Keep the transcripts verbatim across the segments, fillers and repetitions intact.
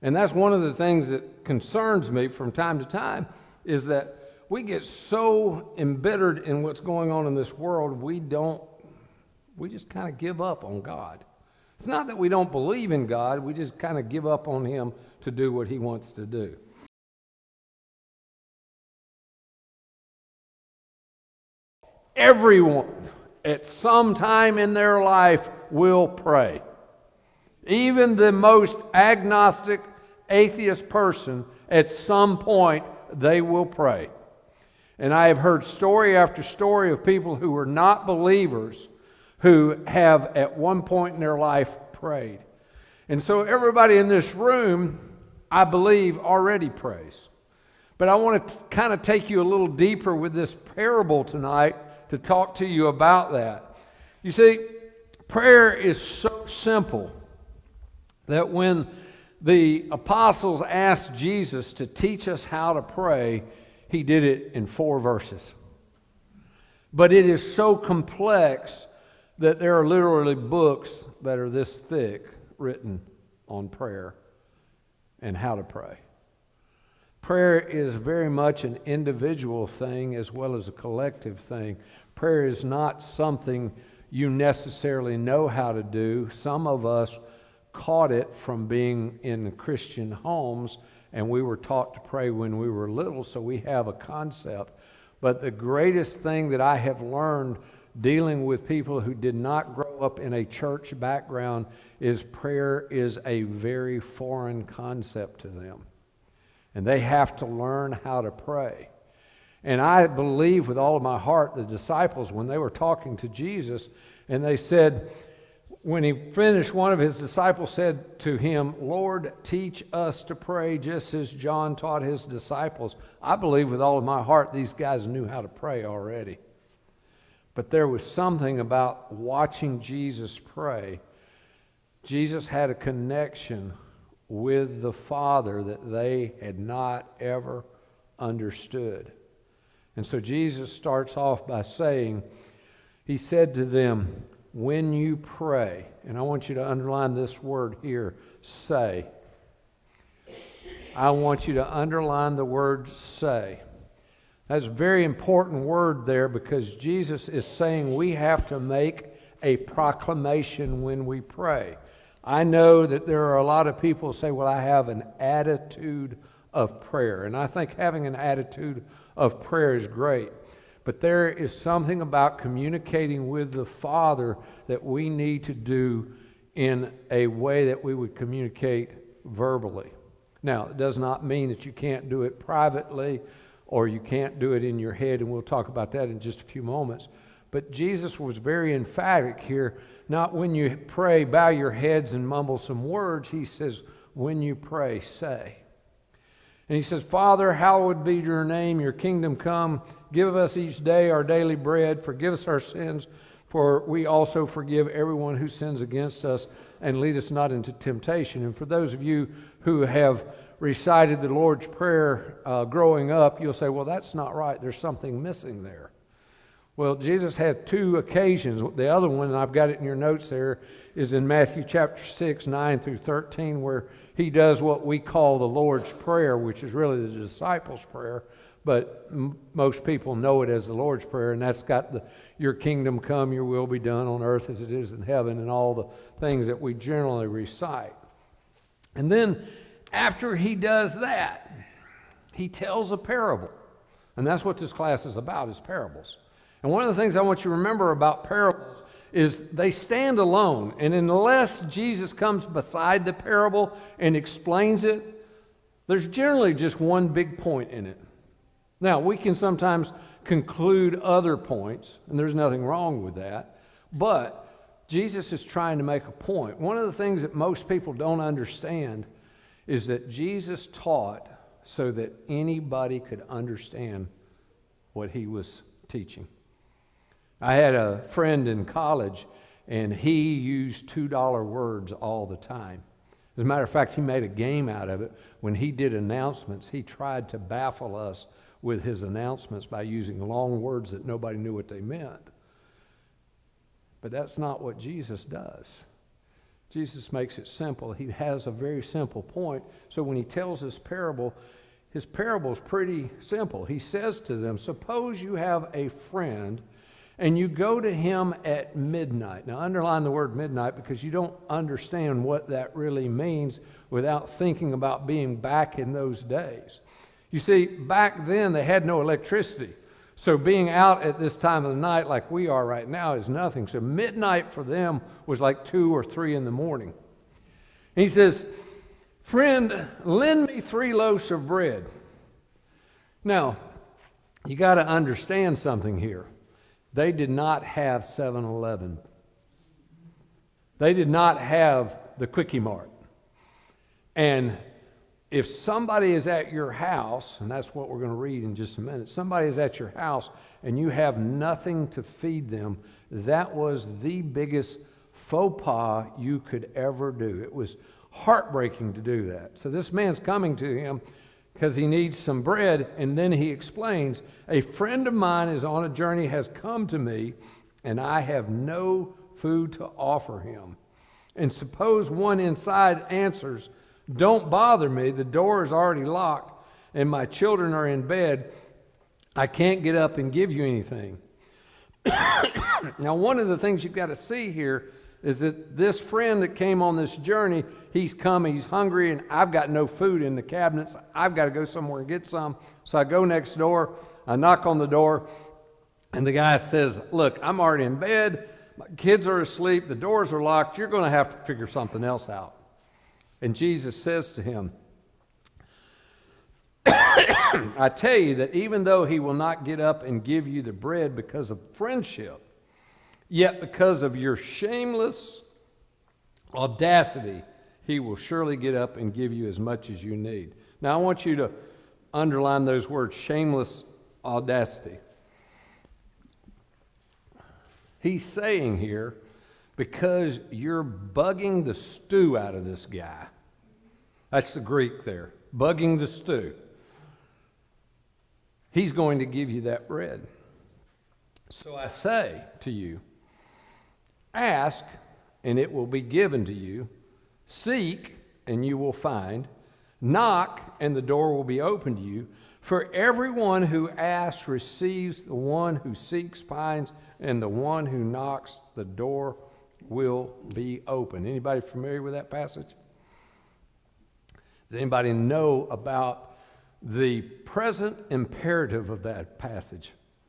And that's one of the things that concerns me from time to time, is that we get so embittered in what's going on in this world, we don't, we just kind of give up on God. It's not that we don't believe in God, we just kind of give up on him to do what he wants to do. Everyone at some time in their life will pray. Even the most agnostic, atheist person, at some point, they will pray. And I have heard story after story of people who were not believers who have at one point in their life prayed. And so everybody in this room, I believe, already prays. But I want to kind of take you a little deeper with this parable tonight to talk to you about that. You see, prayer is so simple that when the apostles asked Jesus to teach us how to pray, he did it in four verses. But it is so complex that there are literally books that are this thick written on prayer and how to pray. Prayer is very much an individual thing as well as a collective thing. Prayer is not something you necessarily know how to do. Some of us caught it from being in Christian homes, and we were taught to pray when we were little, so we have a concept. But the greatest thing that I have learned dealing with people who did not grow up in a church background is prayer is a very foreign concept to them. And they have to learn how to pray. And I believe with all of my heart the disciples, when they were talking to Jesus, and they said, when he finished, one of his disciples said to him, "Lord, teach us to pray just as John taught his disciples." I believe with all of my heart these guys knew how to pray already. But there was something about watching Jesus pray. Jesus had a connection with the Father that they had not ever understood. And so Jesus starts off by saying, he said to them, when you pray, and I want you to underline this word here, say. I want you to underline the word say. That's a very important word there because Jesus is saying we have to make a proclamation when we pray. I know that there are a lot of people who say, well, I have an attitude of prayer. And I think having an attitude of prayer is great. But there is something about communicating with the Father that we need to do in a way that we would communicate verbally. Now, it does not mean that you can't do it privately or you can't do it in your head, and we'll talk about that in just a few moments. But Jesus was very emphatic here. Not when you pray, bow your heads and mumble some words. He says, when you pray, say. And he says, Father, hallowed be your name, your kingdom come. Give us each day our daily bread. Forgive us our sins, for we also forgive everyone who sins against us, and lead us not into temptation. And for those of you who have recited the Lord's Prayer uh, growing up, you'll say, well, that's not right. There's something missing there. Well, Jesus had two occasions. The other one, and I've got it in your notes there, is in Matthew chapter six, nine through thirteen, where he does what we call the Lord's Prayer, which is really the disciples' prayer, but m- most people know it as the Lord's Prayer, and that's got the, your kingdom come, your will be done on earth as it is in heaven, and all the things that we generally recite. And then after he does that, he tells a parable. And that's what this class is about, is parables. And one of the things I want you to remember about parables is they stand alone. And unless Jesus comes beside the parable and explains it, there's generally just one big point in it. Now, we can sometimes conclude other points, and there's nothing wrong with that, but Jesus is trying to make a point. One of the things that most people don't understand is that Jesus taught so that anybody could understand what he was teaching. I had a friend in college, and he used two dollar words all the time. As a matter of fact, he made a game out of it. When he did announcements, he tried to baffle us with his announcements by using long words that nobody knew what they meant. But that's not what Jesus does. Jesus makes it simple. He has a very simple point. So when he tells this parable, his parable is pretty simple. He says to them, suppose you have a friend and you go to him at midnight. Now underline the word midnight because you don't understand what that really means without thinking about being back in those days. You see, back then they had no electricity. So being out at this time of the night like we are right now is nothing. So midnight for them was like two or three in the morning. He says, friend, lend me three loaves of bread. Now, you got to understand something here. They did not have seven eleven. They did not have the Quickie Mart. And if somebody is at your house, and that's what we're going to read in just a minute, somebody is at your house and you have nothing to feed them, that was the biggest faux pas you could ever do. It was heartbreaking to do that. So this man's coming to him because he needs some bread, and then he explains, a friend of mine is on a journey, has come to me, and I have no food to offer him. And suppose one inside answers, don't bother me, the door is already locked, and my children are in bed. I can't get up and give you anything. Now, one of the things you've got to see here is that this friend that came on this journey, he's come, he's hungry, and I've got no food in the cabinets. I've got to go somewhere and get some. So I go next door, I knock on the door, and the guy says, look, I'm already in bed, my kids are asleep, the doors are locked, you're going to have to figure something else out. And Jesus says to him, I tell you that even though he will not get up and give you the bread because of friendship, yet because of your shameless audacity, he will surely get up and give you as much as you need. Now I want you to underline those words, shameless audacity. He's saying here, because you're bugging the stew out of this guy. That's the Greek there, bugging the stew. He's going to give you that bread. So I say to you, ask, and it will be given to you. Seek, and you will find. Knock, and the door will be opened to you. For everyone who asks receives, the one who seeks finds, and the one who knocks, the door will be open. Anybody familiar with that passage? Does anybody know about the present imperative of that passage?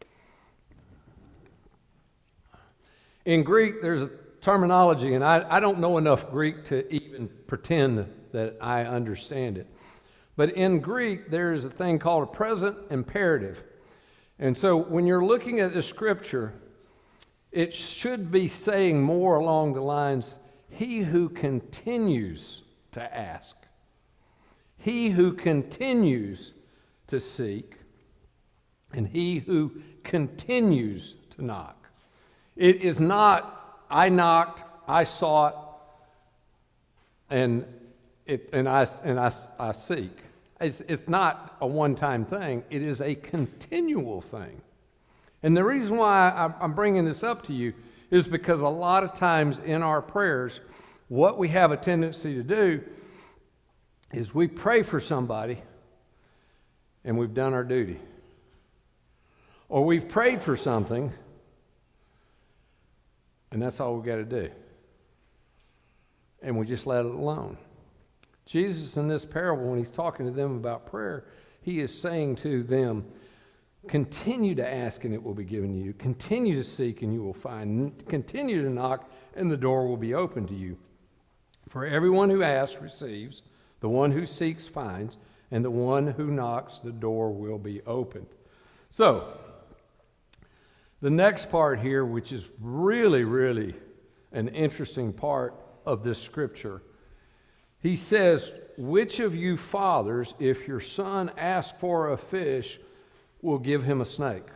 In Greek, there's a terminology, and I, I don't know enough Greek to even pretend that I understand it. But in Greek, there is a thing called a present imperative. And so when you're looking at the scripture, it should be saying more along the lines, he who continues to ask, he who continues to seek, and he who continues to knock. It is not, I knocked, I sought, and it, and I and I, I seek. It's, it's not a one-time thing. It is a continual thing. And the reason why I'm bringing this up to you is because a lot of times in our prayers, what we have a tendency to do is we pray for somebody and we've done our duty. Or we've prayed for something and that's all we've got to do. And we just let it alone. Jesus in this parable, when he's talking to them about prayer, he is saying to them, continue to ask and it will be given to you. Continue to seek and you will find. Continue to knock and the door will be open to you. For everyone who asks receives, the one who seeks finds, and the one who knocks, the door will be opened. So, the next part here, which is really, really an interesting part of this scripture, he says, which of you fathers, if your son asks for a fish, will give him a snake?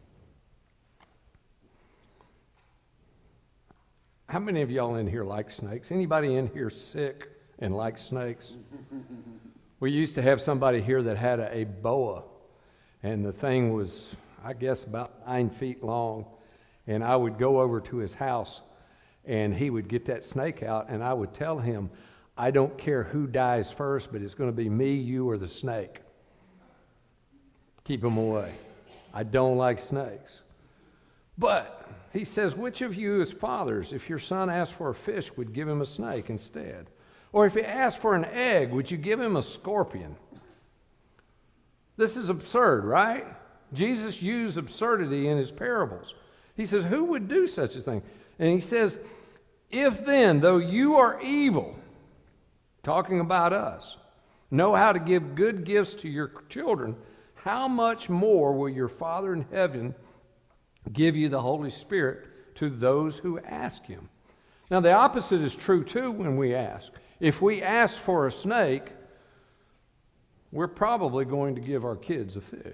How many of y'all in here like snakes? Anybody in here sick and like snakes? We used to have somebody here that had a, a boa, and the thing was, I guess, about nine feet long, and I would go over to his house, and he would get that snake out, and I would tell him, I don't care who dies first, but it's going to be me, you, or the snake. Keep him away. I don't like snakes. But he says, which of you as fathers, if your son asks for a fish, would give him a snake instead? Or if he asks for an egg, would you give him a scorpion? This is absurd, right? Jesus used absurdity in his parables. He says, who would do such a thing? And he says, if then, though you are evil, talking about us, know how to give good gifts to your children, how much more will your Father in heaven give you the Holy Spirit to those who ask him? Now, the opposite is true, too, when we ask. If we ask for a snake, we're probably going to give our kids a fish.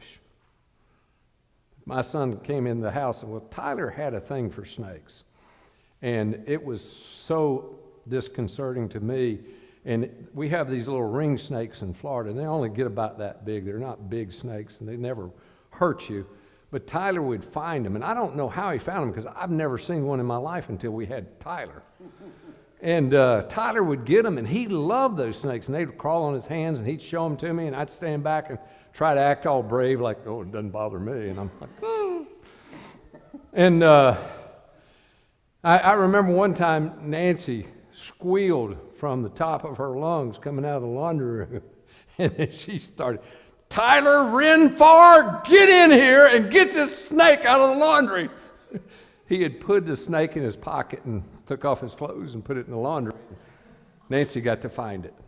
My son came in the house, and well, Tyler had a thing for snakes. And it was so disconcerting to me. And we have these little ring snakes in Florida, and they only get about that big. They're not big snakes, and they never hurt you. But Tyler would find them, and I don't know how he found them, because I've never seen one in my life until we had Tyler. And uh, Tyler would get them, and he loved those snakes, and they'd crawl on his hands, and he'd show them to me, and I'd stand back and try to act all brave, like, oh, it doesn't bother me. And I'm like, oh. And uh, I, I remember one time Nancy squealed from the top of her lungs coming out of the laundry room, and then she started, Tyler Renfar, get in here and get this snake out of the laundry. He had put the snake in his pocket and took off his clothes and put it in the laundry. Nancy got to find it.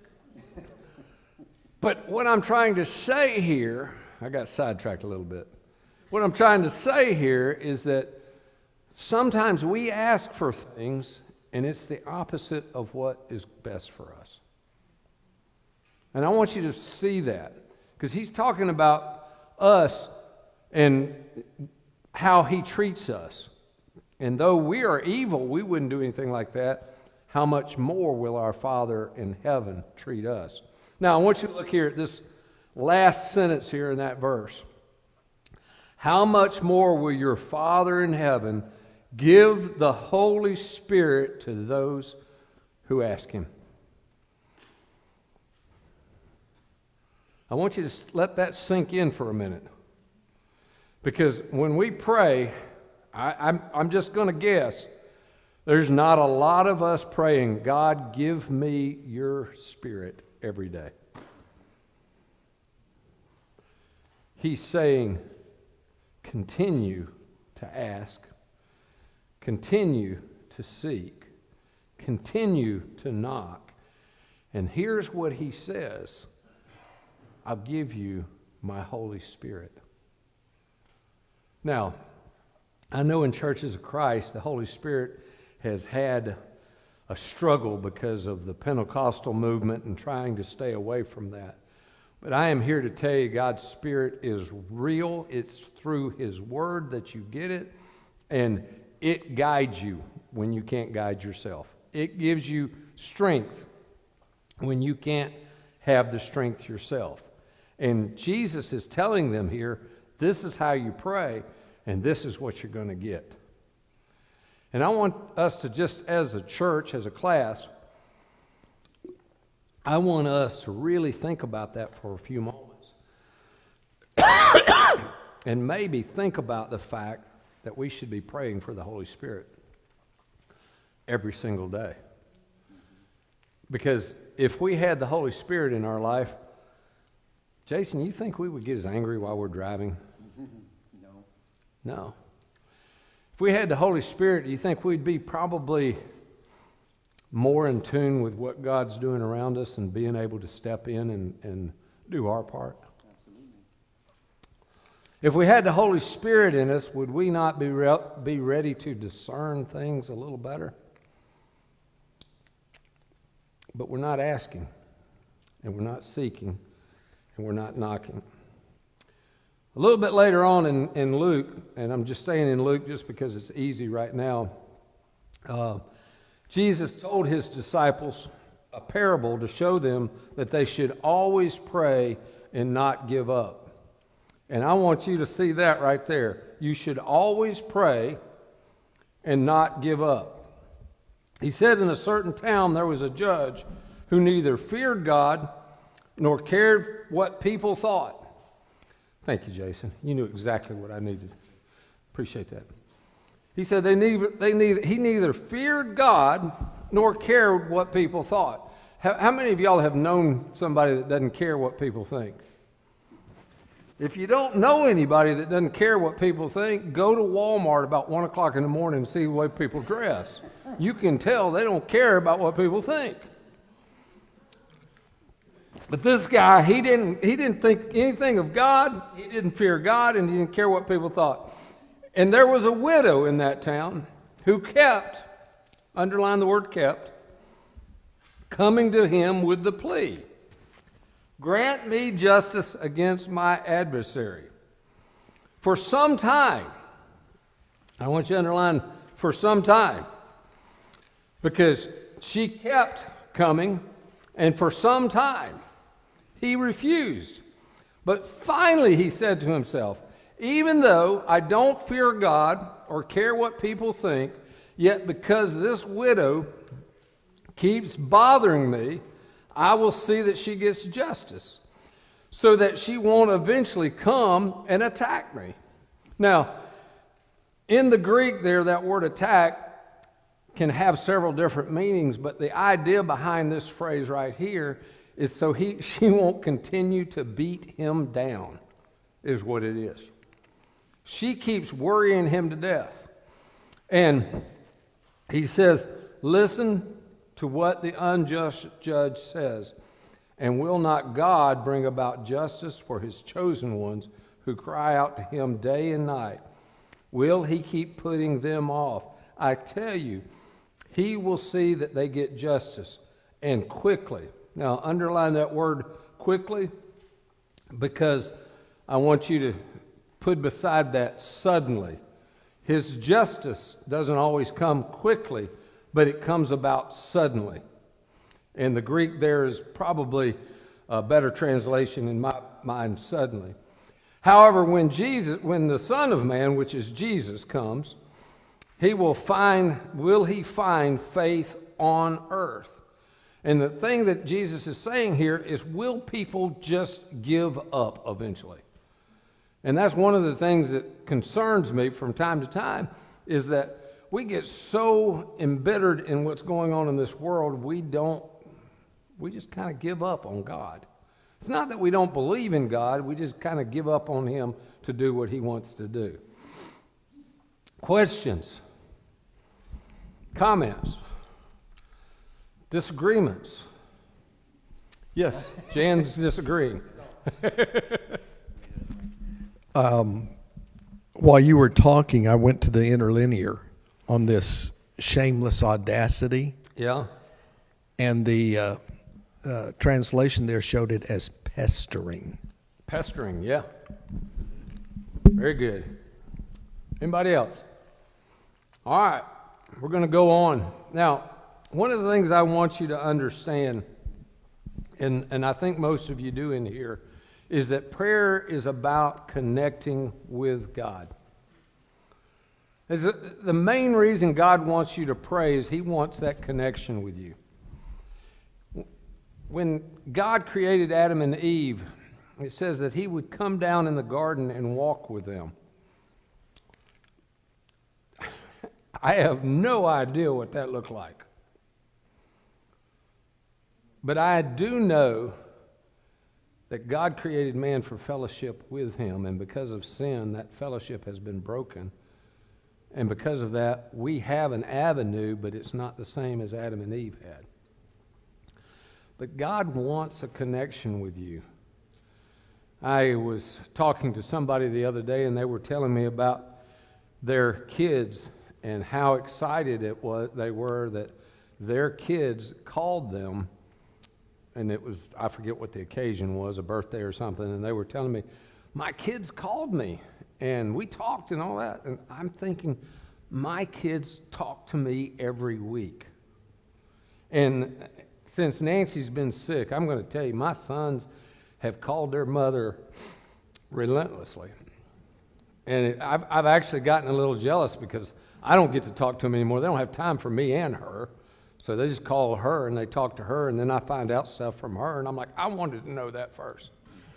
But what I'm trying to say here, I got sidetracked a little bit. What I'm trying to say here is that sometimes we ask for things and it's the opposite of what is best for us. And I want you to see that, because he's talking about us and how he treats us. And though we are evil, we wouldn't do anything like that. How much more will our Father in heaven treat us? Now, I want you to look here at this last sentence here in that verse. How much more will your Father in heaven give the Holy Spirit to those who ask him? I want you to let that sink in for a minute. Because when we pray, I, I'm, I'm just going to guess, there's not a lot of us praying, God, give me your Spirit every day. He's saying, continue to ask, continue to seek, continue to knock. And here's what he says, I'll give you my Holy Spirit. Now, I know in churches of Christ, the Holy Spirit has had a struggle because of the Pentecostal movement and trying to stay away from that. But I am here to tell you God's Spirit is real. It's through his word that you get it, and it guides you when you can't guide yourself. It gives you strength when you can't have the strength yourself. And Jesus is telling them here, this is how you pray, and this is what you're going to get. And I want us to just, as a church, as a class, I want us to really think about that for a few moments. And maybe think about the fact that we should be praying for the Holy Spirit every single day. Because if we had the Holy Spirit in our life, Jason, you think we would get as angry while we're driving? No. No. If we had the Holy Spirit, do you think we'd be probably more in tune with what God's doing around us and being able to step in and, and do our part? Absolutely. If we had the Holy Spirit in us, would we not be re- be ready to discern things a little better? But we're not asking, and we're not seeking, and we're not knocking. A little bit later on in, in Luke, and I'm just staying in Luke just because it's easy right now, uh, Jesus told his disciples a parable to show them that they should always pray and not give up. And I want you to see that right there. You should always pray and not give up. He said, in a certain town there was a judge who neither feared God nor cared what people thought. Thank you, Jason. You knew exactly what I needed. Appreciate that. He said they neither, they neither, he neither feared God nor cared what people thought. How, how many of y'all have known somebody that doesn't care what people think? If you don't know anybody that doesn't care what people think, go to Walmart about one o'clock in the morning and see the way people dress. You can tell they don't care about what people think. But this guy, he didn't, he didn't think anything of God, he didn't fear God, and he didn't care what people thought. And there was a widow in that town who kept, underline the word kept, coming to him with the plea, grant me justice against my adversary. For some time, I want you to underline for some time, because she kept coming, and for some time he refused. But finally he said to himself, even though I don't fear God or care what people think, yet because this widow keeps bothering me, I will see that she gets justice, so that she won't eventually come and attack me. Now, in the Greek there, that word attack can have several different meanings, but the idea behind this phrase right here is so he she won't continue to beat him down, is what it is. She keeps worrying him to death. And he says, listen to what the unjust judge says, and will not God bring about justice for his chosen ones who cry out to him day and night? Will he keep putting them off? I tell you, he will see that they get justice, and quickly. Now, underline that word quickly, because I want you to put beside that suddenly. His justice doesn't always come quickly, but it comes about suddenly. And the Greek there is probably a better translation in my mind, suddenly. However, when Jesus, when the Son of Man, which is Jesus, comes, he will find, will he find faith on earth? And the thing that Jesus is saying here is, will people just give up eventually? And that's one of the things that concerns me from time to time, is that we get so embittered in what's going on in this world, we don't, we just kind of give up on God. It's not that we don't believe in God, we just kind of give up on him to do what he wants to do. Questions? Comments? Disagreements? Yes, Jan's disagreeing. um, while you were talking, I went to the interlinear on this shameless audacity. Yeah. And the uh, uh, translation there showed it as pestering. Pestering, yeah. Very good. Anybody else? All right, we're going to go on. Now, one of the things I want you to understand, and, and I think most of you do in here, is that prayer is about connecting with God. The main reason God wants you to pray is he wants that connection with you. When God created Adam and Eve, it says that he would come down in the garden and walk with them. I have no idea what that looked like. But I do know that God created man for fellowship with him, and because of sin, that fellowship has been broken. And because of that, we have an avenue, but it's not the same as Adam and Eve had. But God wants a connection with you. I was talking to somebody the other day, and they were telling me about their kids and how excited it was they were that their kids called them, and it was, I forget what the occasion was, a birthday or something, and they were telling me, my kids called me, and we talked and all that, and I'm thinking, my kids talk to me every week. And since Nancy's been sick, I'm going to tell you, my sons have called their mother relentlessly. And it, I've, I've actually gotten a little jealous because I don't get to talk to them anymore. They don't have time for me and her. So they just call her and they talk to her, and then I find out stuff from her, and I'm like, I wanted to know that first.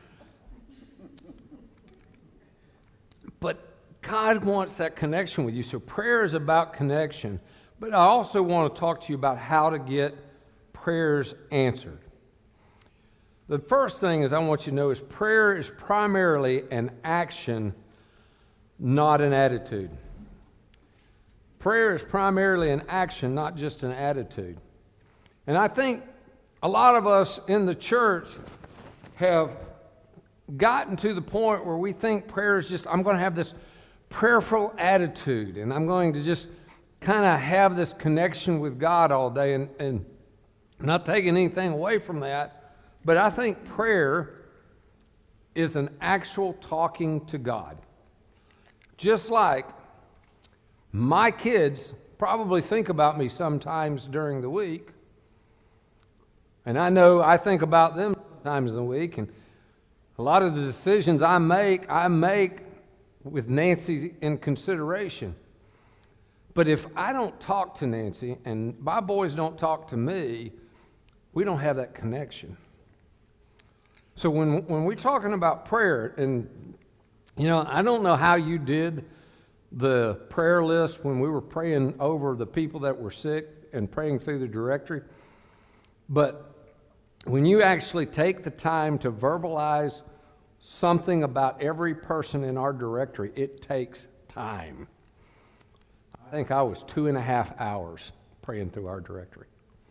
But God wants that connection with you. So prayer is about connection. But I also want to talk to you about how to get prayers answered. The first thing is I want you to know is prayer is primarily an action, not an attitude. Prayer is primarily an action, not just an attitude. And I think a lot of us in the church have gotten to the point where we think prayer is just, I'm going to have this prayerful attitude, and I'm going to just kind of have this connection with God all day, and, and not taking anything away from that, but I think prayer is an actual talking to God. Just like my kids probably think about me sometimes during the week, and I know I think about them sometimes in the week, and a lot of the decisions I make, I make with Nancy in consideration. But if I don't talk to Nancy and my boys don't talk to me, we don't have that connection. So when when we're talking about prayer, and you know, I don't know how you did the prayer list when we were praying over the people that were sick and praying through the directory, but when you actually take the time to verbalize something about every person in our directory, it takes time. I think I was two and a half hours praying through our directory.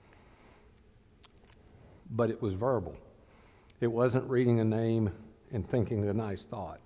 But it was verbal. It wasn't reading a name and thinking a nice thought.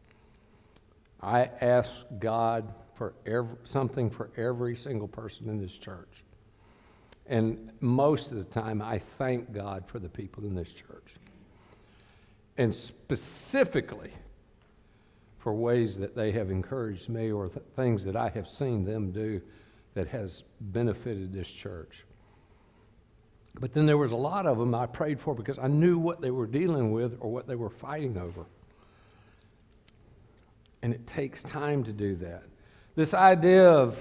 I asked God for every, something for every single person in this church. And most of the time, I thank God for the people in this church. And specifically for ways that they have encouraged me, or th- things that I have seen them do that has benefited this church. But then there was a lot of them I prayed for because I knew what they were dealing with or what they were fighting over. And it takes time to do that. This idea of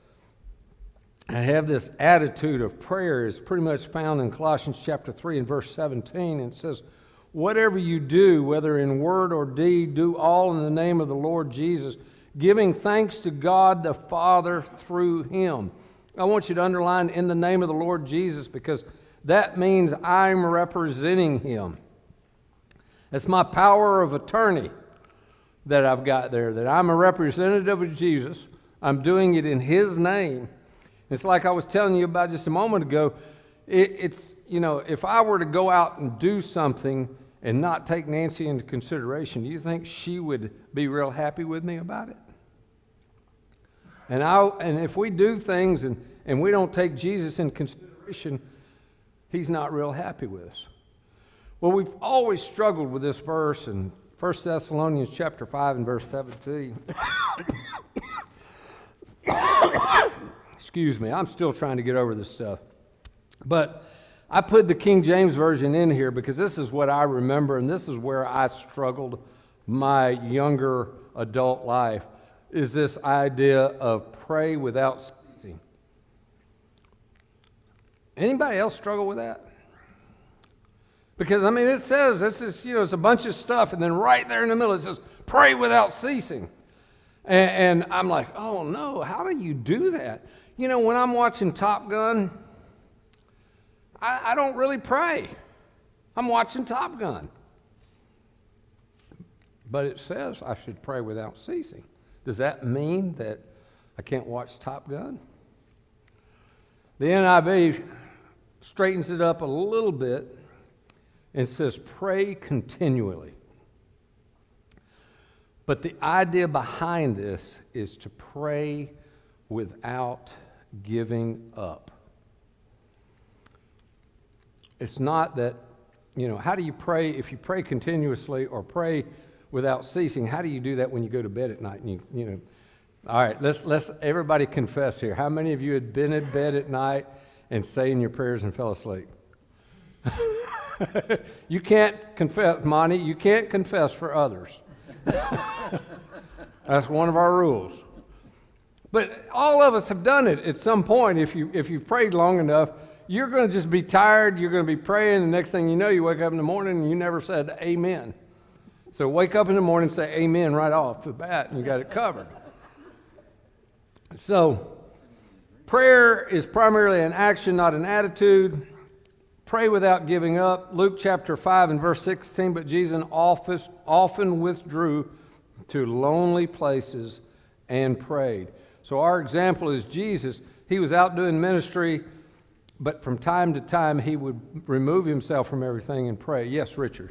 I have this attitude of prayer is pretty much found in Colossians chapter three and verse seventeen. And it says, whatever you do, whether in word or deed, do all in the name of the Lord Jesus, giving thanks to God the Father through him. I want you to underline in the name of the Lord Jesus, because that means I'm representing him. It's my power of attorney that I've got there, that I'm a representative of Jesus. I'm doing it in his name. It's like I was telling you about just a moment ago. It, it's, you know, if I were to go out and do something and not take Nancy into consideration, do you think she would be real happy with me about it? And I, and if we do things and, and we don't take Jesus into consideration, he's not real happy with us. Well, we've always struggled with this verse in First Thessalonians chapter five and verse seventeen. Excuse me, I'm still trying to get over this stuff. But I put the King James Version in here because this is what I remember, and this is where I struggled my younger adult life, is this idea of pray without ceasing. Anybody else struggle with that? Because, I mean, it says, this is, you know, it's a bunch of stuff, and then right there in the middle it says, pray without ceasing. And, and I'm like, oh no, how do you do that? You know, when I'm watching Top Gun, I, I don't really pray. I'm watching Top Gun. But it says I should pray without ceasing. Does that mean that I can't watch Top Gun? The N I V straightens it up a little bit and says pray continually. But the idea behind this is to pray without giving up. It's not that, you know, how do you pray if you pray continuously or pray without ceasing? How do you do that when you go to bed at night? And you, you know, all right, let's let's everybody confess here. How many of you had been in bed at night and saying your prayers and fell asleep? You can't confess, Monty. You can't confess for others. That's one of our rules. But all of us have done it at some point. If you if you've prayed long enough, you're going to just be tired. You're going to be praying. The next thing you know, you wake up in the morning and you never said amen. So wake up in the morning and say amen right off the bat, and you got it covered. So prayer is primarily an action, not an attitude. Pray without giving up. Luke chapter five and verse sixteen, but Jesus often withdrew to lonely places and prayed. So our example is Jesus. He was out doing ministry, but from time to time he would remove himself from everything and pray. Yes, Richard.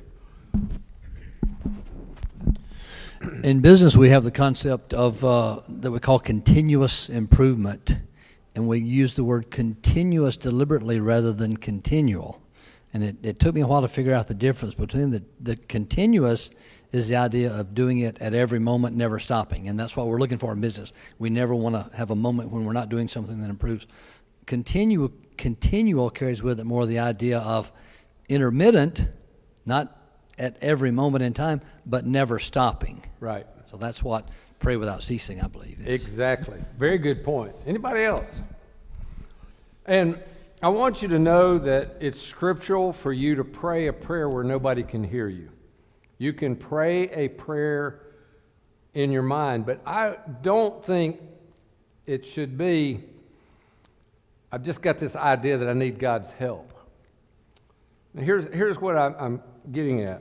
In business, we have the concept of uh, that we call continuous improvement, and we use the word continuous deliberately rather than continual. And it, it took me a while to figure out the difference between the, the continuous is the idea of doing it at every moment, never stopping. And that's what we're looking for in business. We never want to have a moment when we're not doing something that improves. Continue, continual carries with it more the idea of intermittent, not at every moment in time, but never stopping. Right. So that's what pray without ceasing, I believe, is. Exactly. Very good point. Anybody else? And I want you to know that it's scriptural for you to pray a prayer where nobody can hear you. You can pray a prayer in your mind, but I don't think it should be, I've just got this idea that I need God's help. Now here's, here's what I'm, I'm getting at.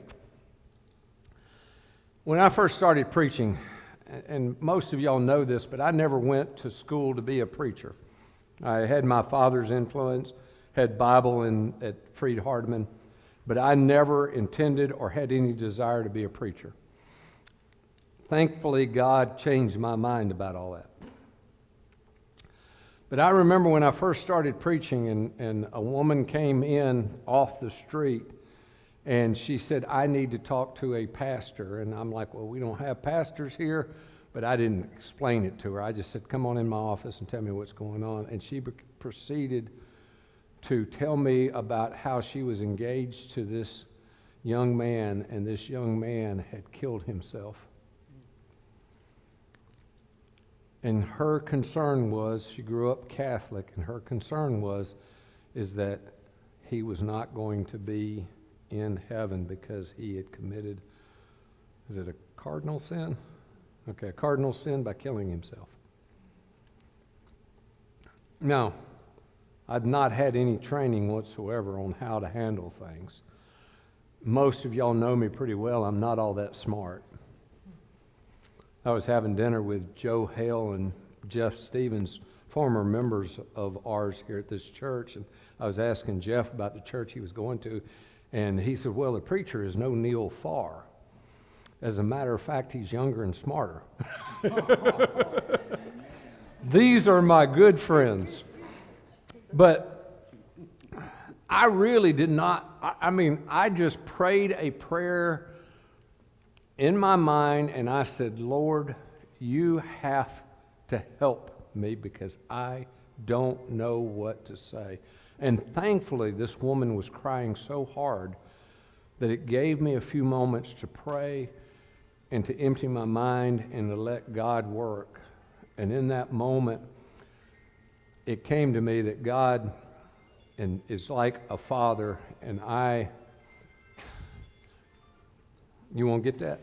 When I first started preaching, and most of y'all know this, but I never went to school to be a preacher. I had my father's influence, had Bible in, at Freed Hardeman, but I never intended or had any desire to be a preacher. Thankfully, God changed my mind about all that. But I remember when I first started preaching, and, and a woman came in off the street, and she said, I need to talk to a pastor. And I'm like, well, we don't have pastors here. But I didn't explain it to her. I just said, come on in my office and tell me what's going on. And she be- proceeded to tell me about how she was engaged to this young man, and this young man had killed himself. And her concern was, she grew up Catholic, and her concern was, is that he was not going to be in heaven because he had committed, is it a cardinal sin? Okay, a cardinal sin by killing himself. Now, I've not had any training whatsoever on how to handle things. Most of y'all know me pretty well. I'm not all that smart. I was having dinner with Joe Hale and Jeff Stevens, former members of ours here at this church, and I was asking Jeff about the church he was going to, and he said, well, the preacher is no Neil Farr. As a matter of fact, he's younger and smarter. These are my good friends. But I really did not, I, I mean, I just prayed a prayer in my mind, and I said, Lord, you have to help me because I don't know what to say. And thankfully, this woman was crying so hard that it gave me a few moments to pray and to empty my mind and to let God work. And in that moment, it came to me that God and is like a father, and I, you won't get that?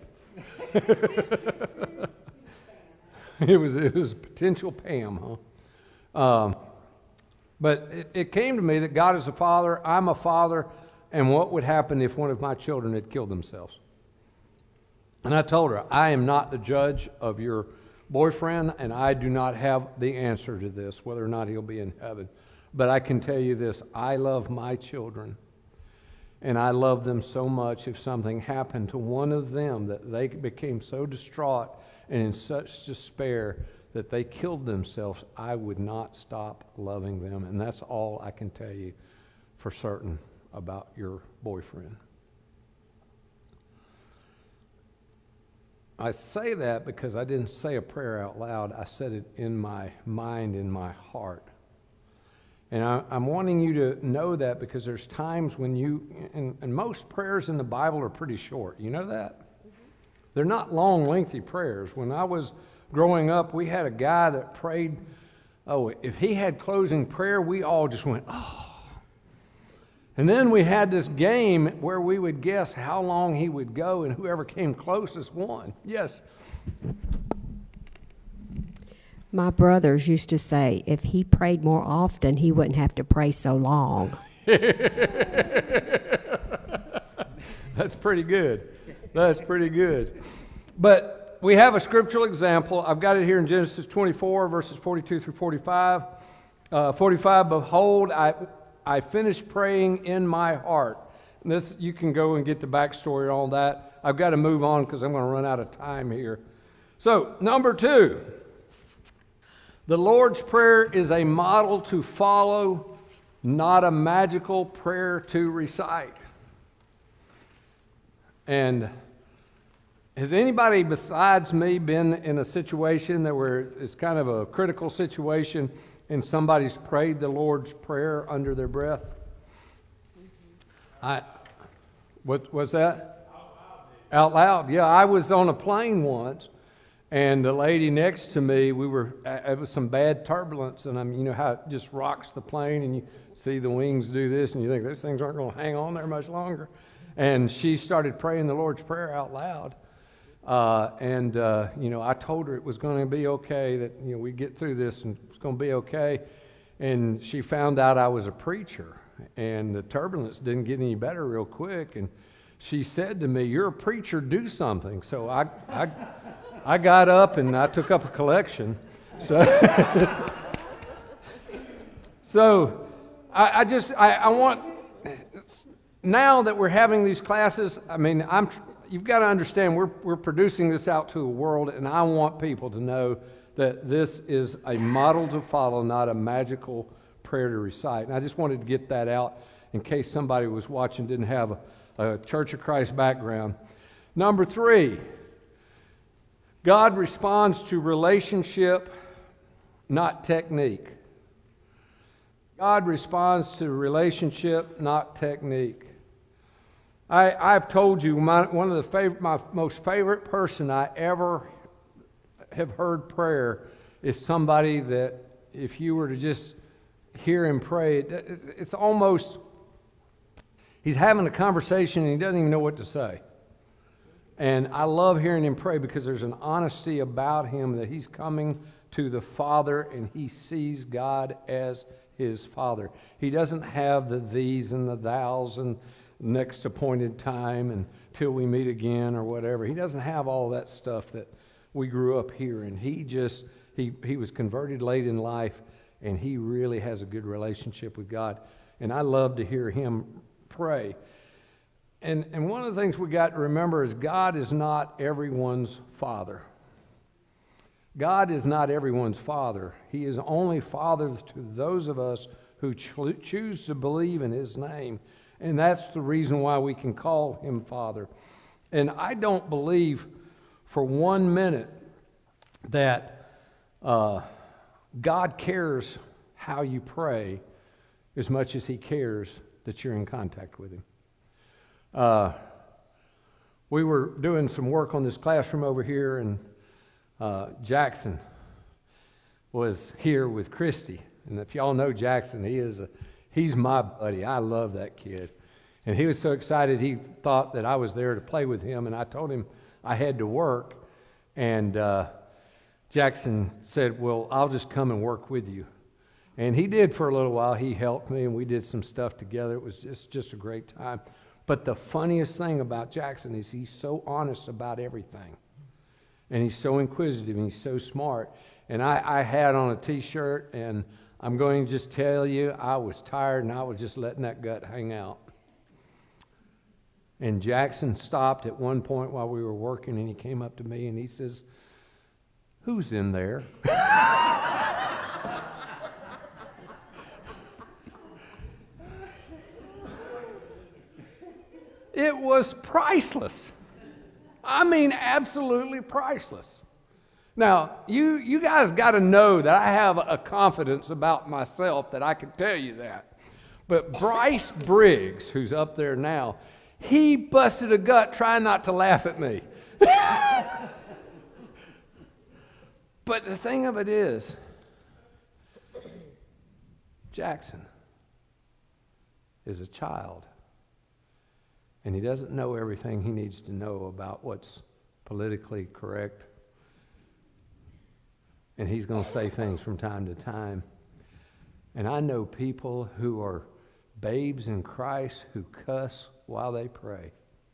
it was it was a potential Pam, huh? Um, but it, it came to me that God is a father, I'm a father, and what would happen if one of my children had killed themselves? And I told her, I am not the judge of your boyfriend, and I do not have the answer to this, whether or not he'll be in heaven. But I can tell you this, I love my children, and I love them so much. If something happened to one of them that they became so distraught and in such despair that they killed themselves, I would not stop loving them. And that's all I can tell you for certain about your boyfriend. I say that because I didn't say a prayer out loud. I said it in my mind, in my heart. And I, I'm wanting you to know that because there's times when you, and, and most prayers in the Bible are pretty short. You know that? Mm-hmm. They're not long, lengthy prayers. When I was growing up, we had a guy that prayed. Oh, if he had closing prayer, we all just went, oh. And then we had this game where we would guess how long he would go, and whoever came closest won. Yes. My brothers used to say if he prayed more often, he wouldn't have to pray so long. That's pretty good. That's pretty good. But we have a scriptural example. I've got it here in Genesis twenty-four, verses forty-two through forty-five. Uh, forty-five, behold, I, I finished praying in my heart. And this, you can go and get the backstory on that. I've got to move on because I'm going to run out of time here. So, number two. The Lord's Prayer is a model to follow, not a magical prayer to recite. And has anybody besides me been in a situation that where it's kind of a critical situation and somebody's prayed the Lord's Prayer under their breath? I, what was that? Out loud. Out loud, yeah. I was on a plane once. And the lady next to me, we were, it was some bad turbulence, and I'm, you know how it just rocks the plane, and you see the wings do this, and you think those things aren't going to hang on there much longer. And she started praying the Lord's Prayer out loud. Uh, and, uh, you know, I told her it was going to be okay, that, you know, we'd get through this, and it's going to be okay. And she found out I was a preacher, and the turbulence didn't get any better real quick. And she said to me, "You're a preacher, do something." So I... I I got up and I took up a collection. So, so I, I just, I, I want, now that we're having these classes, I mean, I'm, you've got to understand we're, we're producing this out to the world, and I want people to know that this is a model to follow, not a magical prayer to recite. And I just wanted to get that out in case somebody was watching, didn't have a, a Church of Christ background. Number three. God responds to relationship, not technique. God responds to relationship, not technique. I, I've told you, my, one of the favorite, my most favorite person I ever have heard prayer is somebody that if you were to just hear him pray, it, it's almost, he's having a conversation and he doesn't even know what to say. And I love hearing him pray because there's an honesty about him that he's coming to the Father and he sees God as his Father. He doesn't have the these and the thous and next appointed time and till we meet again or whatever. He doesn't have all that stuff that we grew up hearing. He just, he, he was converted late in life and he really has a good relationship with God. And I love to hear him pray. And, and one of the things we got to remember is God is not everyone's father. God is not everyone's father. He is only father to those of us who cho- choose to believe in his name. And that's the reason why we can call him Father. And I don't believe for one minute that uh, God cares how you pray as much as he cares that you're in contact with him. Uh, we were doing some work on this classroom over here, and uh, Jackson was here with Christy. And if y'all know Jackson, he is a, he's my buddy. I love that kid. And he was so excited, he thought that I was there to play with him, and I told him I had to work. And uh, Jackson said, "Well, I'll just come and work with you." And he did for a little while. He helped me, and we did some stuff together. It was just, just a great time. But the funniest thing about Jackson is he's so honest about everything. And he's so inquisitive, and he's so smart. And I, I had on a T-shirt, and I'm going to just tell you, I was tired, and I was just letting that gut hang out. And Jackson stopped at one point while we were working, and he came up to me, and he says, "Who's in there?" It was priceless. I mean, absolutely priceless. Now, you, you guys got to know that I have a confidence about myself that I can tell you that. But Bryce Briggs, who's up there now, he busted a gut trying not to laugh at me. But the thing of it is, Jackson is a child, and he doesn't know everything he needs to know about what's politically correct. And he's going to say things from time to time. And I know people who are babes in Christ who cuss while they pray.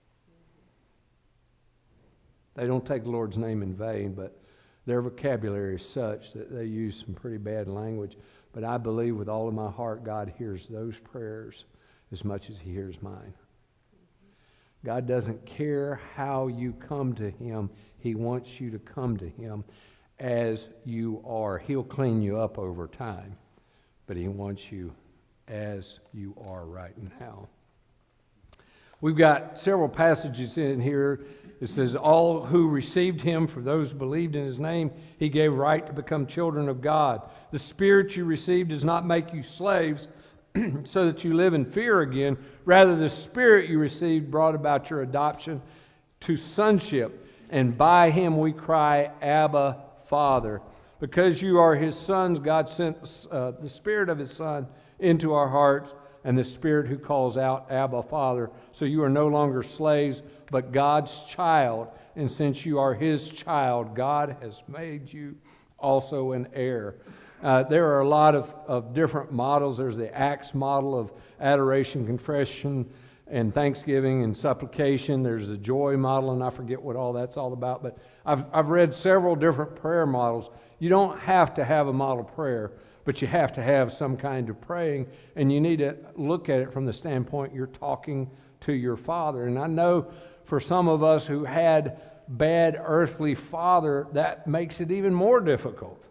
They don't take the Lord's name in vain, but their vocabulary is such that they use some pretty bad language. But I believe with all of my heart God hears those prayers as much as he hears mine. God doesn't care how you come to him. He wants you to come to him as you are. He'll clean you up over time, but he wants you as you are right now. We've got several passages in here. It says, all who received him, for those who believed in his name, he gave right to become children of God. The Spirit you received does not make you slaves so that you live in fear again. Rather, the Spirit you received brought about your adoption to sonship. And by him we cry, Abba, Father. Because you are his sons, God sent uh, the Spirit of his Son into our hearts, and the Spirit who calls out, Abba, Father. So you are no longer slaves, but God's child. And since you are his child, God has made you also an heir. Uh, there are a lot of, of different models. There's the Acts model of adoration, confession, and thanksgiving and supplication. There's the joy model, and I forget what all that's all about. But I've, I've read several different prayer models. You don't have to have a model prayer, but you have to have some kind of praying, and you need to look at it from the standpoint you're talking to your Father. And I know for some of us who had bad earthly father, that makes it even more difficult.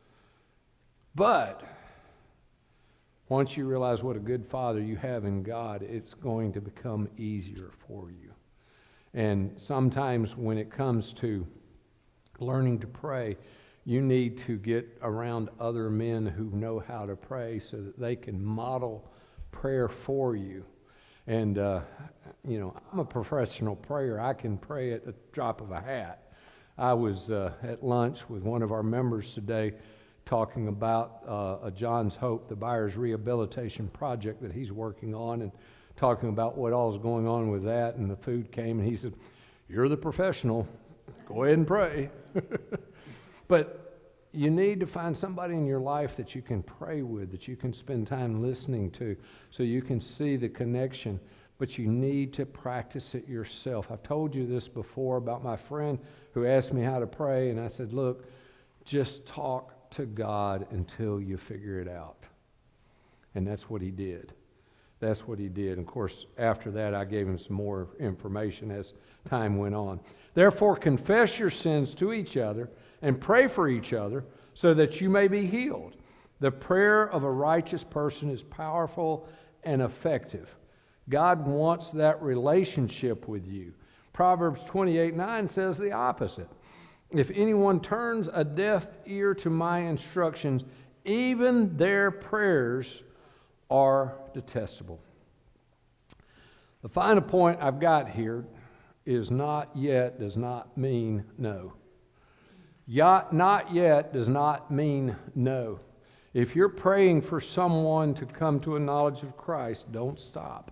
But once you realize what a good Father you have in God, it's going to become easier for you. And sometimes when it comes to learning to pray, you need to get around other men who know how to pray so that they can model prayer for you. And, uh, you know, I'm a professional prayer. I can pray at the drop of a hat. I was uh, at lunch with one of our members today talking about uh, a John's Hope, the Buyers Rehabilitation Project that he's working on, and talking about what all is going on with that. And the food came, and he said, "You're the professional. Go ahead and pray." But you need to find somebody in your life that you can pray with, that you can spend time listening to, so you can see the connection. But you need to practice it yourself. I've told you this before about my friend who asked me how to pray, and I said, look, just talk to God until you figure it out. And that's what he did. That's what he did. And of course, after that, I gave him some more information as time went on. Therefore, confess your sins to each other and pray for each other so that you may be healed. The prayer of a righteous person is powerful and effective. God wants that relationship with you. Proverbs twenty-eight nine says the opposite. If anyone turns a deaf ear to my instructions, even their prayers are detestable. The final point I've got here is not yet does not mean no. Not yet does not mean no. If you're praying for someone to come to a knowledge of Christ, don't stop.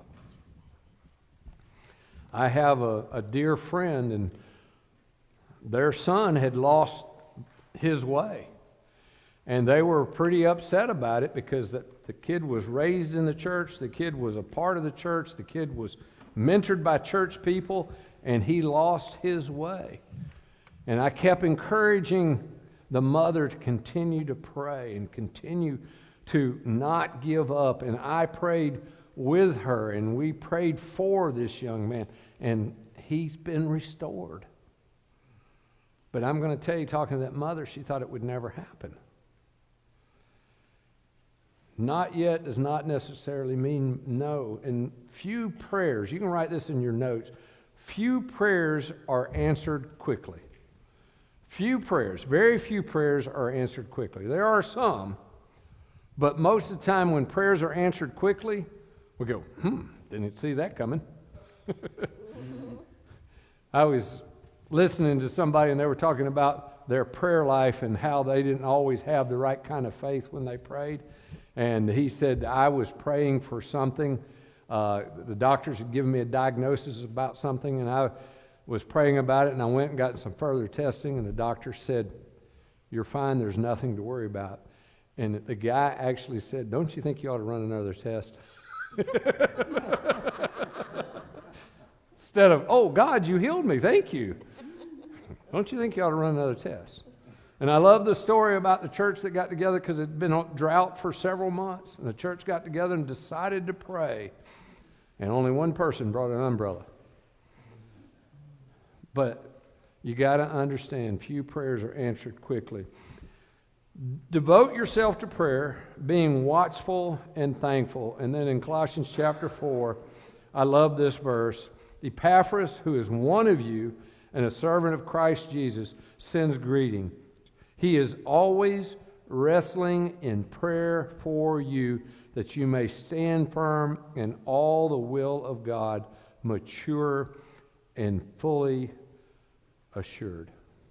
I have a, a dear friend, and their son had lost his way. And they were pretty upset about it because the, the kid was raised in the church, the kid was a part of the church, the kid was mentored by church people, and he lost his way. And I kept encouraging the mother to continue to pray and continue to not give up. And I prayed with her, and we prayed for this young man, and he's been restored. But I'm going to tell you, talking to that mother, she thought it would never happen. Not yet does not necessarily mean no. And few prayers, you can write this in your notes, few prayers are answered quickly. Few prayers, very few prayers are answered quickly. There are some, but most of the time when prayers are answered quickly, we go, hmm, didn't see that coming. I was listening to somebody and they were talking about their prayer life and how they didn't always have the right kind of faith when they prayed. And he said, I was praying for something. Uh, the doctors had given me a diagnosis about something, and I was praying about it, and I went and got some further testing, and the doctor said, you're fine, there's nothing to worry about. And the guy actually said, don't you think you ought to run another test? Instead of, oh, God, you healed me, thank you. Don't you think you ought to run another test? And I love the story about the church that got together because it had been on drought for several months. And the church got together and decided to pray. And only one person brought an umbrella. But you got to understand, few prayers are answered quickly. Devote yourself to prayer, being watchful and thankful. And then in Colossians chapter four, I love this verse. Epaphras, who is one of you and a servant of Christ Jesus, sends greeting. He is always wrestling in prayer for you, that you may stand firm in all the will of God, mature and fully assured.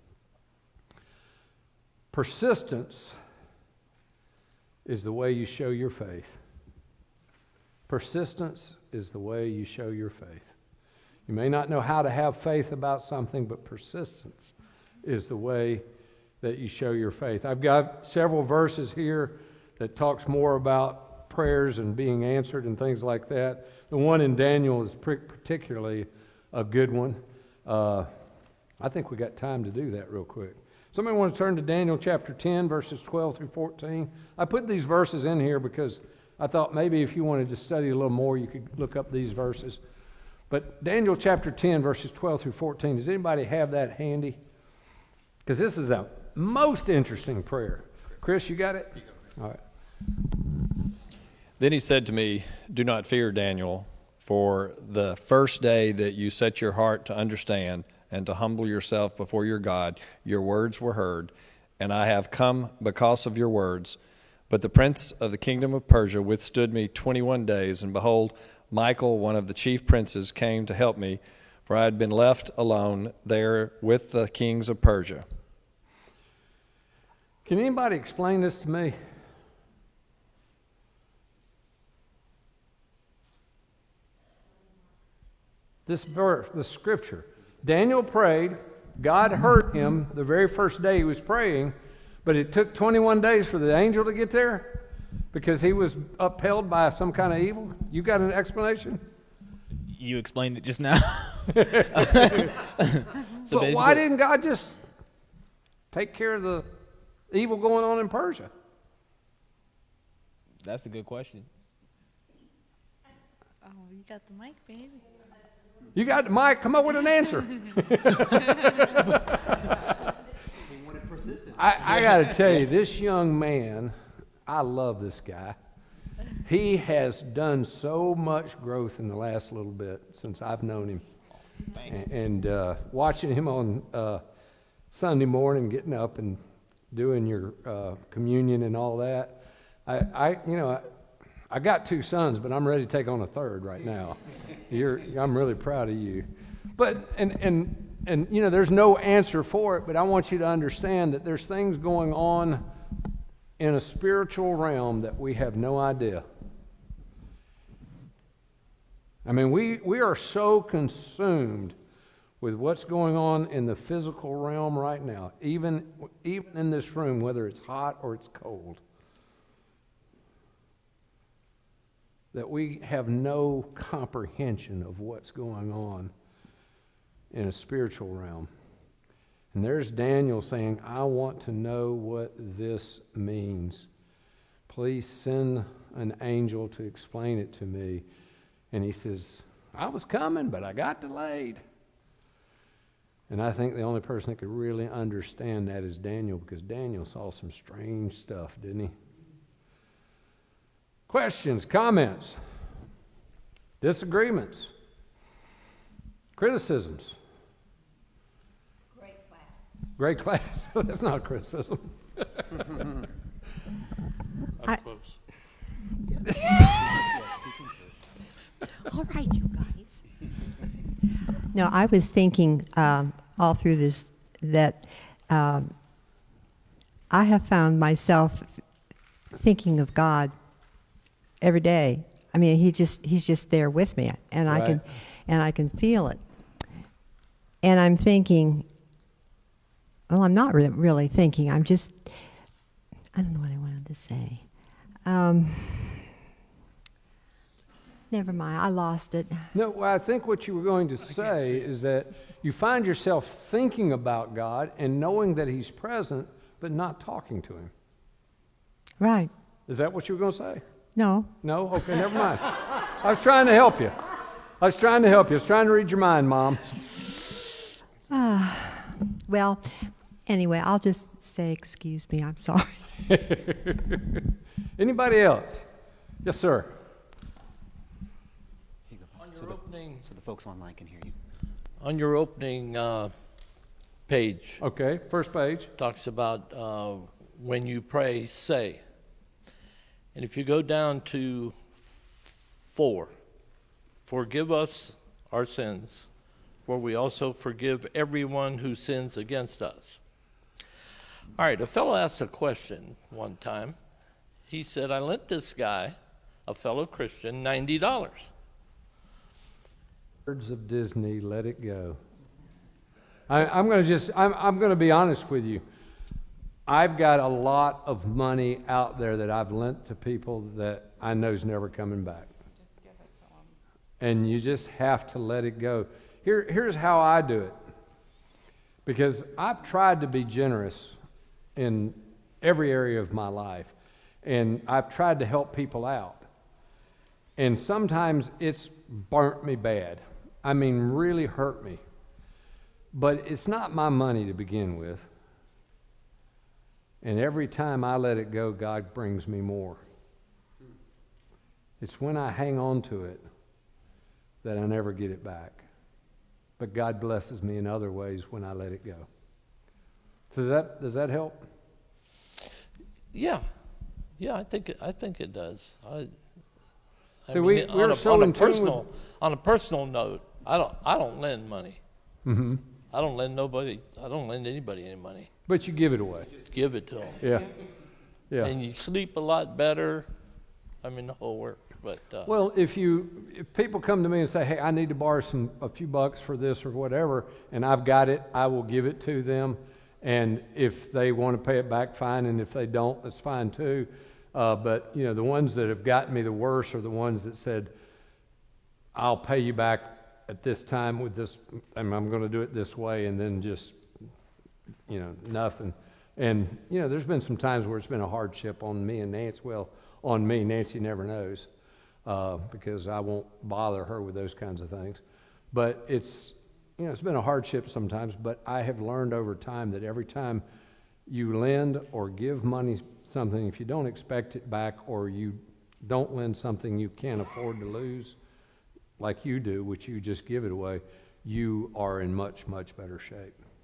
Persistence is the way you show your faith. Persistence is the way you show your faith. You may not know how to have faith about something, but persistence is the way that you show your faith. I've got several verses here that talks more about prayers and being answered and things like that. The one in Daniel is particularly a good one. Uh, I think we got time to do that real quick. Somebody want to turn to Daniel chapter ten, verses twelve through fourteen. I put these verses in here because I thought maybe if you wanted to study a little more, you could look up these verses. But Daniel chapter ten, verses twelve through fourteen, does anybody have that handy? Because this is a most interesting prayer. Chris, you got it? You go, Chris. All right. Then he said to me, do not fear, Daniel, for the first day that you set your heart to understand and to humble yourself before your God, your words were heard, and I have come because of your words. But the prince of the kingdom of Persia withstood me twenty-one days, and behold, Michael, one of the chief princes, came to help me, for I had been left alone there with the kings of Persia. Can anybody explain this to me? This verse, the scripture. Daniel prayed. God heard him the very first day he was praying, but it took twenty-one days for the angel to get there because he was upheld by some kind of evil. You got an explanation? You explained it just now. So but why didn't God just take care of the evil going on in Persia? That's a good question. Oh, you got the mic, baby. You got the mic. Come up with an answer. I, I got to tell you, this young man, I love this guy. He has done so much growth in the last little bit since I've known him. And, and uh, watching him on uh, Sunday morning, getting up and doing your uh, communion and all that, I, I you know, I, I got two sons, but I'm ready to take on a third right now. You're, I'm really proud of you. But, and, and, and, you know, there's no answer for it, but I want you to understand that there's things going on in a spiritual realm that we have no idea. I mean, we, we are so consumed with what's going on in the physical realm right now, even, even in this room, whether it's hot or it's cold, that we have no comprehension of what's going on in a spiritual realm. And there's Daniel saying, I want to know what this means. Please send an angel to explain it to me. And he says, I was coming, but I got delayed. And I think the only person that could really understand that is Daniel, because Daniel saw some strange stuff, didn't he? Questions, comments, disagreements, criticisms. Great class. Great class. That's not a criticism. I, all right, you guys. No, I was thinking um, all through this that um, I have found myself thinking of God every day. I mean, he just he's just there with me, and I Right. can and I can feel it. And I'm thinking, well, I'm not re- really thinking. I'm just, I don't know what I wanted to say. Um, never mind, I lost it. No, well, I think what you were going to say is that you find yourself thinking about God and knowing that He's present, but not talking to Him. Right. Is that what you were going to say? No. No? Okay, never mind. I was trying to help you. I was trying to help you. I was trying to read your mind, Mom. Well, anyway, I'll just say excuse me. I'm sorry. Anybody else? Yes, sir. On So your the- opening, so the folks online can hear you. on your opening uh, page, Okay, first page. talks about uh, when you pray, say. And if you go down to four, forgive us our sins, for we also forgive everyone who sins against us. All right, a fellow asked a question one time. He said, I lent this guy, a fellow Christian, ninety dollars. Words of Disney, let it go. I, I'm going to just, I'm, I'm going to be honest with you. I've got a lot of money out there that I've lent to people that I know's never coming back. Just give it to them. And you just have to let it go. Here, here's how I do it. Because I've tried to be generous in every area of my life. And I've tried to help people out. And sometimes it's burnt me bad. I mean, really hurt me. But it's not my money to begin with. And every time I let it go, God brings me more. It's when I hang on to it that I never get it back. But God blesses me in other ways when I let it go. Does that, does that help? Yeah, yeah, I think it, I think it does. I, I See, we- on we're a, so on a in tune with- personal on a personal note. I don't I don't lend money. Mm-hmm. I don't lend nobody. I don't lend anybody any money. But you give it away. Just give it to them, Yeah. Yeah. and you sleep a lot better. I mean, the whole work. But uh, Well, if you, if people come to me and say, hey, I need to borrow some, a few bucks for this or whatever, and I've got it, I will give it to them. And if they want to pay it back, fine. And if they don't, that's fine too. Uh, but, you know, the ones that have gotten me the worst are the ones that said, I'll pay you back at this time with this, and I'm going to do it this way, and then just, you know, nothing. And, you know, there's been some times where it's been a hardship on me and Nancy. Well, on me, Nancy never knows, uh, because I won't bother her with those kinds of things. But it's, you know, it's been a hardship sometimes, but I have learned over time that every time you lend or give money something, if you don't expect it back, or you don't lend something you can't afford to lose, like you do, which you just give it away, you are in much, much better shape.